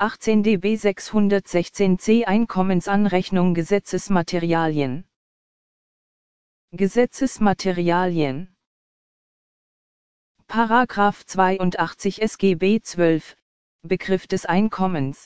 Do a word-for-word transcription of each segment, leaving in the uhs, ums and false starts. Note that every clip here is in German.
achtzehn D B sechshundertsechzehn c Einkommensanrechnung Gesetzesmaterialien. Gesetzesmaterialien. Paragraph zweiundachtzig S G B zwölf, Begriff des Einkommens.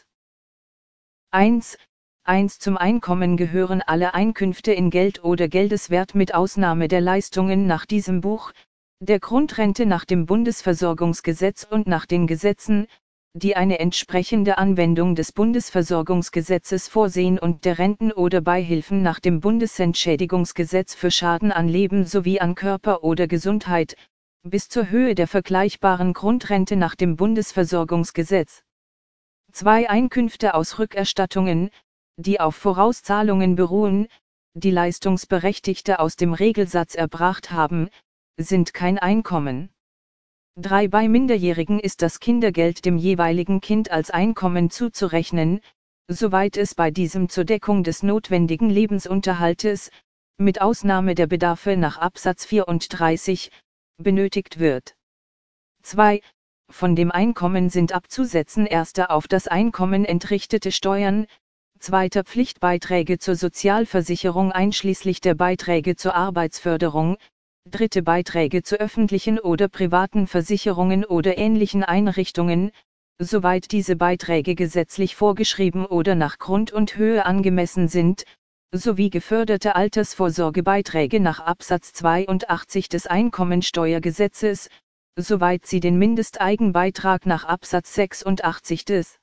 eins. eins Zum Einkommen gehören alle Einkünfte in Geld oder Geldeswert mit Ausnahme der Leistungen nach diesem Buch, der Grundrente nach dem Bundesversorgungsgesetz und nach den Gesetzen, die eine entsprechende Anwendung des Bundesversorgungsgesetzes vorsehen und der Renten oder Beihilfen nach dem Bundesentschädigungsgesetz für Schaden an Leben sowie an Körper oder Gesundheit, bis zur Höhe der vergleichbaren Grundrente nach dem Bundesversorgungsgesetz. zwei Einkünfte aus Rückerstattungen, die auf Vorauszahlungen beruhen, die Leistungsberechtigte aus dem Regelsatz erbracht haben, sind kein Einkommen. drei Bei Minderjährigen ist das Kindergeld dem jeweiligen Kind als Einkommen zuzurechnen, soweit es bei diesem zur Deckung des notwendigen Lebensunterhaltes, mit Ausnahme der Bedarfe nach Absatz vierunddreißig, benötigt wird. zwei Von dem Einkommen sind abzusetzen erster auf das Einkommen entrichtete Steuern, zweiter Pflichtbeiträge zur Sozialversicherung einschließlich der Beiträge zur Arbeitsförderung, dritte Beiträge zu öffentlichen oder privaten Versicherungen oder ähnlichen Einrichtungen, soweit diese Beiträge gesetzlich vorgeschrieben oder nach Grund und Höhe angemessen sind, sowie geförderte Altersvorsorgebeiträge nach Absatz zweiundachtzig des Einkommensteuergesetzes, soweit sie den Mindesteigenbeitrag nach Absatz sechsundachtzig des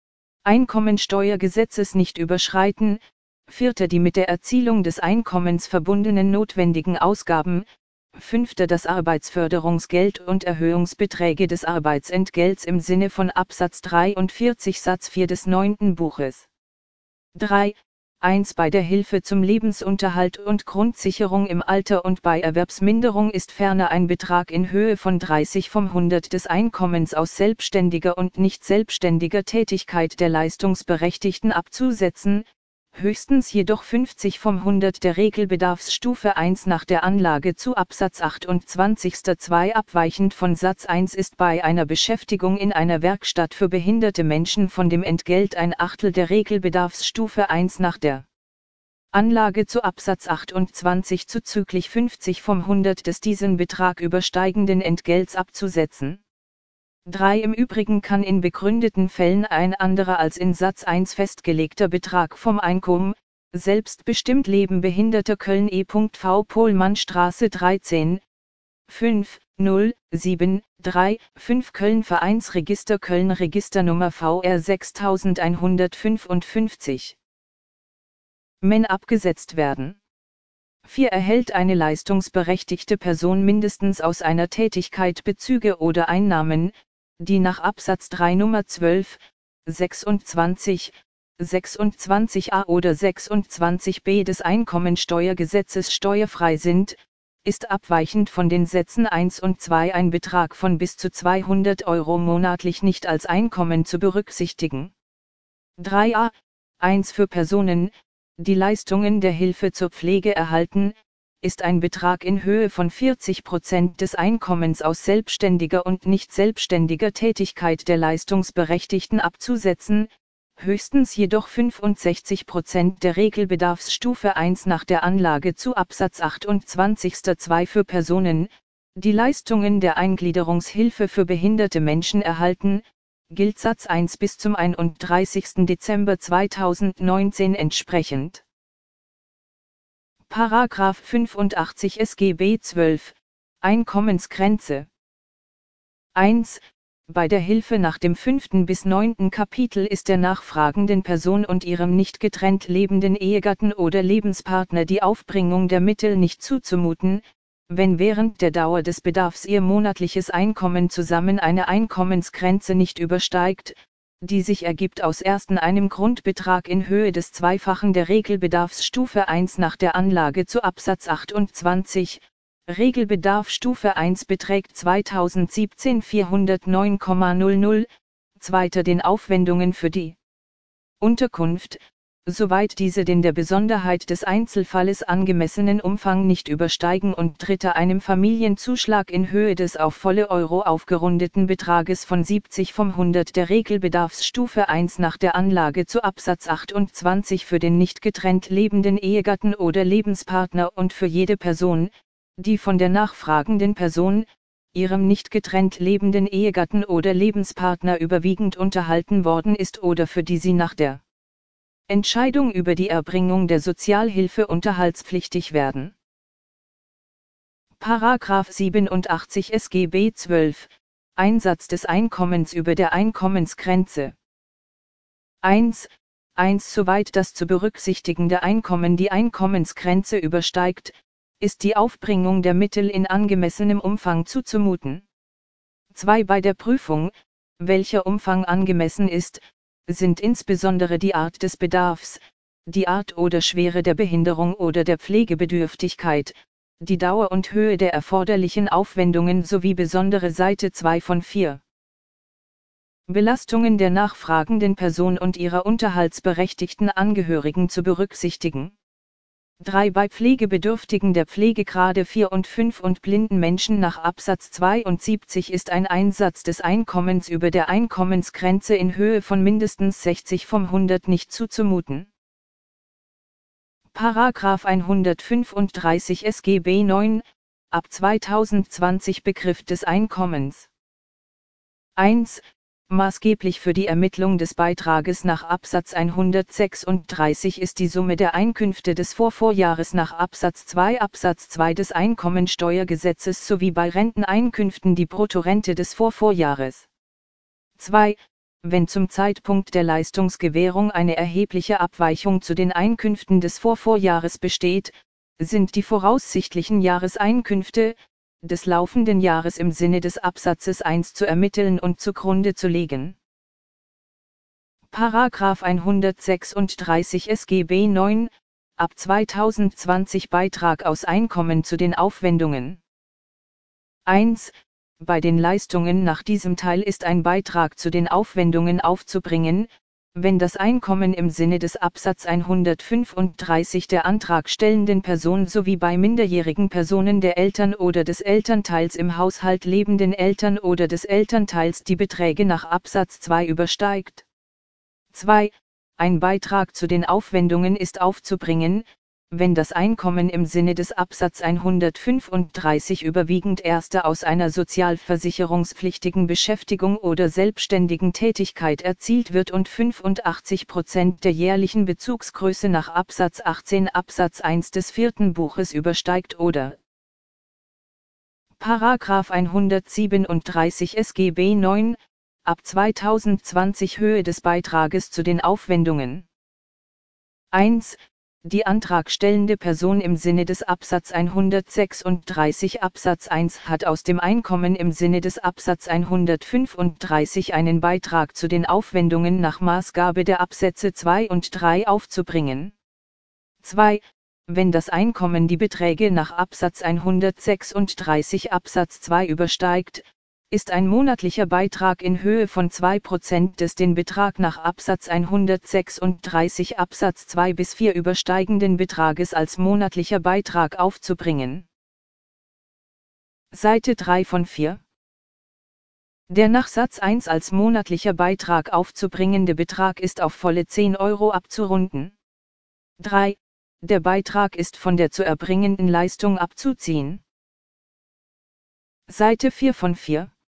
Einkommensteuergesetzes nicht überschreiten, vierter die mit der Erzielung des Einkommens verbundenen notwendigen Ausgaben, fünfter das Arbeitsförderungsgeld und Erhöhungsbeträge des Arbeitsentgelts im Sinne von Absatz dreiundvierzig Satz vier des neunten Buches. drei. eins Bei der Hilfe zum Lebensunterhalt und Grundsicherung im Alter und bei Erwerbsminderung ist ferner ein Betrag in Höhe von dreißig vom hundert des Einkommens aus selbstständiger und nicht selbstständiger Tätigkeit der Leistungsberechtigten abzusetzen, höchstens jedoch fünfzig vom hundert der Regelbedarfsstufe eins nach der Anlage zu Absatz achtundzwanzig Satz zwei abweichend von Satz eins ist bei einer Beschäftigung in einer Werkstatt für behinderte Menschen von dem Entgelt ein Achtel der Regelbedarfsstufe eins nach der Anlage zu Absatz achtundzwanzig zuzüglich fünfzig vom hundert des diesen Betrag übersteigenden Entgelts abzusetzen. drei Im Übrigen kann in begründeten Fällen ein anderer als in Satz eins festgelegter Betrag vom Einkommen, selbstbestimmt Leben Behinderter Köln E V Pohlmannstraße dreizehn, fünf, null, sieben, drei, fünf Köln Vereinsregister Köln Registernummer V R sechstausendeinhundertfünfundfünfzig. Men abgesetzt werden. vier Erhält eine leistungsberechtigte Person mindestens aus einer Tätigkeit Bezüge oder Einnahmen, die nach Absatz drei Nummer zwölf, sechsundzwanzig, sechsundzwanzig a oder sechsundzwanzig b des Einkommensteuergesetzes steuerfrei sind, ist abweichend von den Sätzen eins und zwei ein Betrag von bis zu zweihundert Euro monatlich nicht als Einkommen zu berücksichtigen. drei a eins Für Personen, die Leistungen der Hilfe zur Pflege erhalten, ist ein Betrag in Höhe von vierzig Prozent des Einkommens aus selbstständiger und nicht selbstständiger Tätigkeit der Leistungsberechtigten abzusetzen, höchstens jedoch fünfundsechzig Prozent der Regelbedarfsstufe eins nach der Anlage zu Absatz achtundzwanzig Satz zwei Für Personen, die Leistungen der Eingliederungshilfe für behinderte Menschen erhalten, gilt Satz eins bis zum einunddreißigsten Dezember zweitausendneunzehn entsprechend. Paragraph fünfundachtzig S G B zwölf, Einkommensgrenze. eins Bei der Hilfe nach dem fünften bis neunten Kapitel ist der nachfragenden Person und ihrem nicht getrennt lebenden Ehegatten oder Lebenspartner die Aufbringung der Mittel nicht zuzumuten, wenn während der Dauer des Bedarfs ihr monatliches Einkommen zusammen eine Einkommensgrenze nicht übersteigt, die sich ergibt aus ersten einem Grundbetrag in Höhe des Zweifachen der Regelbedarfsstufe eins nach der Anlage zu Absatz achtundzwanzig, Regelbedarf Stufe eins beträgt zweitausendsiebzehn vierhundertneun Komma null null, zweiter den Aufwendungen für die Unterkunft, soweit diese den der Besonderheit des Einzelfalles angemessenen Umfang nicht übersteigen, und dritter einem Familienzuschlag in Höhe des auf volle Euro aufgerundeten Betrages von siebzig vom hundert der Regelbedarfsstufe eins nach der Anlage zu Absatz achtundzwanzig für den nicht getrennt lebenden Ehegatten oder Lebenspartner und für jede Person, die von der nachfragenden Person, ihrem nicht getrennt lebenden Ehegatten oder Lebenspartner überwiegend unterhalten worden ist oder für die sie nach der Entscheidung über die Erbringung der Sozialhilfe unterhaltspflichtig werden. Paragraph siebenundachtzig S G B zwölf Einsatz des Einkommens über der Einkommensgrenze. eins. eins Soweit das zu berücksichtigende Einkommen die Einkommensgrenze übersteigt, ist die Aufbringung der Mittel in angemessenem Umfang zuzumuten. zwei Bei der Prüfung, welcher Umfang angemessen ist, sind insbesondere die Art des Bedarfs, die Art oder Schwere der Behinderung oder der Pflegebedürftigkeit, die Dauer und Höhe der erforderlichen Aufwendungen sowie besondere Seite zwei von vier Belastungen der nachfragenden Person und ihrer unterhaltsberechtigten Angehörigen zu berücksichtigen. drei Bei Pflegebedürftigen der Pflegegrade vier und fünf und blinden Menschen nach Absatz zweiundsiebzig ist ein Einsatz des Einkommens über der Einkommensgrenze in Höhe von mindestens sechzig vom hundert nicht zuzumuten. Paragraph hundertfünfunddreißig S G B neun, ab zweitausendzwanzig Begriff des Einkommens. eins Maßgeblich für die Ermittlung des Beitrages nach Absatz hundertsechsunddreißig ist die Summe der Einkünfte des Vorvorjahres nach Absatz zwei Absatz zwei des Einkommensteuergesetzes sowie bei Renteneinkünften die Bruttorente des Vorvorjahres. zwei Wenn zum Zeitpunkt der Leistungsgewährung eine erhebliche Abweichung zu den Einkünften des Vorvorjahres besteht, sind die voraussichtlichen Jahreseinkünfte des laufenden Jahres im Sinne des Absatzes eins zu ermitteln und zugrunde zu legen. Paragraph hundertsechsunddreißig S G B neun, ab zweitausendzwanzig Beitrag aus Einkommen zu den Aufwendungen. eins Bei den Leistungen nach diesem Teil ist ein Beitrag zu den Aufwendungen aufzubringen, wenn das Einkommen im Sinne des Absatz hundertfünfunddreißig der antragstellenden Person sowie bei minderjährigen Personen der Eltern oder des Elternteils im Haushalt lebenden Eltern oder des Elternteils die Beträge nach Absatz zwei übersteigt. zwei Ein Beitrag zu den Aufwendungen ist aufzubringen, wenn das Einkommen im Sinne des Absatz hundertfünfunddreißig überwiegend erster aus einer sozialversicherungspflichtigen Beschäftigung oder selbstständigen Tätigkeit erzielt wird und fünfundachtzig Prozent der jährlichen Bezugsgröße nach Absatz achtzehn Absatz eins des vierten Buches übersteigt oder Paragraph hundertsiebenunddreißig S G B neun, ab zweitausendzwanzig Höhe des Beitrages zu den Aufwendungen. eins Die antragstellende Person im Sinne des Absatz hundertsechsunddreißig Absatz eins hat aus dem Einkommen im Sinne des Absatz hundertfünfunddreißig einen Beitrag zu den Aufwendungen nach Maßgabe der Absätze zwei und drei aufzubringen. zwei Wenn das Einkommen die Beträge nach Absatz hundertsechsunddreißig Absatz zwei übersteigt, ist ein monatlicher Beitrag in Höhe von zwei Prozent des den Betrag nach Absatz hundertsechsunddreißig Absatz zwei bis vier übersteigenden Betrages als monatlicher Beitrag aufzubringen. Seite drei von vier. Der nach Satz eins als monatlicher Beitrag aufzubringende Betrag ist auf volle zehn Euro abzurunden. drei Der Beitrag ist von der zu erbringenden Leistung abzuziehen. Seite vier von vier.